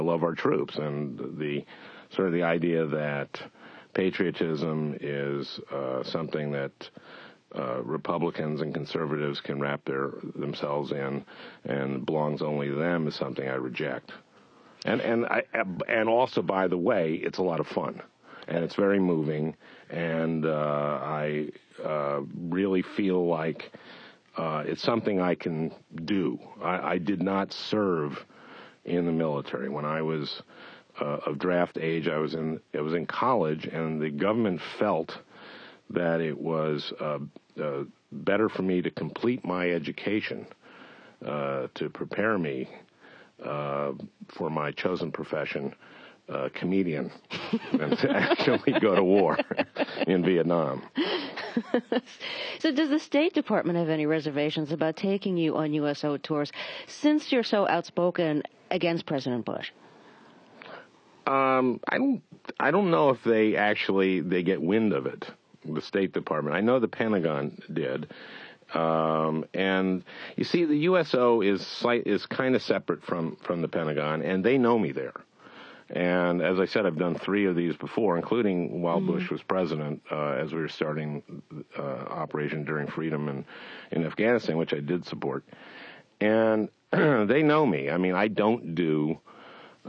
love our troops, and the sort of the idea that patriotism is something that Republicans and conservatives can wrap themselves in and belongs only to them is something I reject. And also, by the way, it's a lot of fun, and it's very moving, and I really feel like it's something I can do. I did not serve in the military. When I was of draft age, I was in college, and the government felt that it was better for me to complete my education to prepare me for my chosen profession, comedian, than to actually go to war in Vietnam. So does the State Department have any reservations about taking you on USO tours since you're so outspoken against President Bush? I don't know if they get wind of it, the State Department. I know the Pentagon did. And you see, the USO is kind of separate from the Pentagon, and they know me there. And as I said, I've done 3 of these before, including while Bush was president, as we were starting Operation Enduring Freedom in Afghanistan, which I did support. And they know me. I mean, I don't do